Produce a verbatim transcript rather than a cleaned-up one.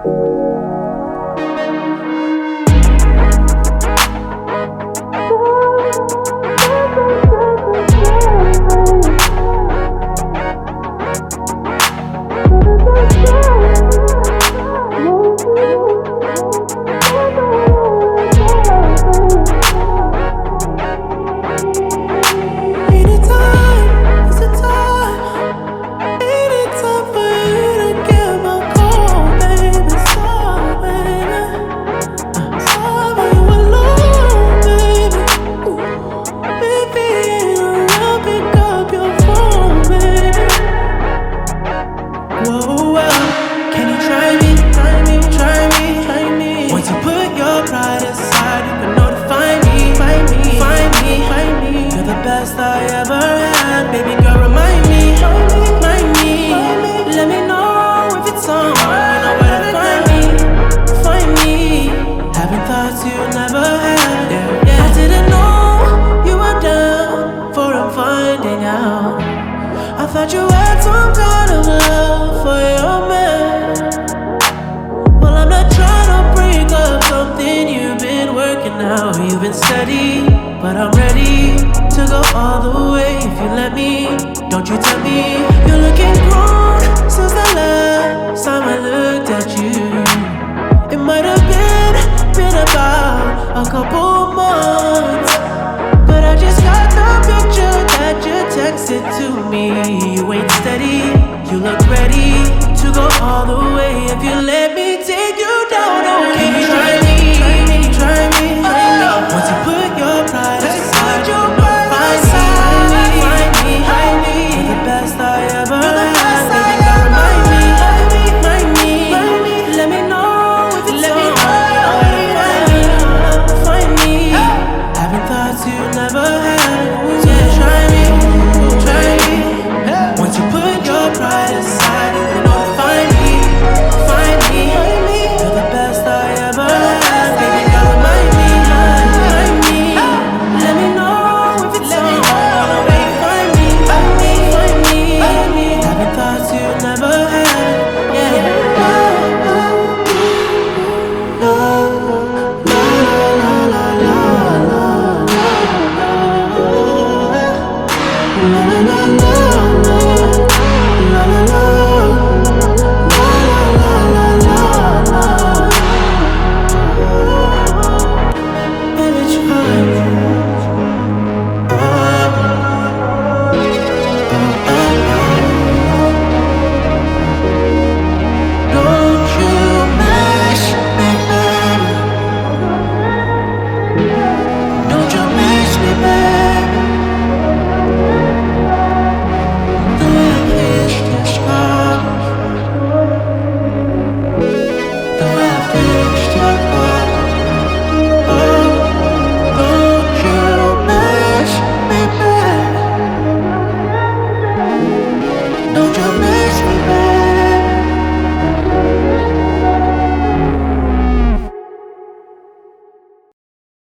Best I ever had, baby girl, remind me, remind me. Let me know if it's on, you know where to find me, find me. Having thoughts you never had, yeah, yeah. I didn't know you were down for I'm finding out. I thought you had some kind of love for your man. Well, I'm not trying to break up something you've been working out. You've been steady, but I'm ready to go all the way if you let me. Don't you tell me you're looking grown since the last time I looked at you. It might have been, been about a couple months, but I just got the picture that you texted to me. You ain't steady, you look ready to go all the way if you let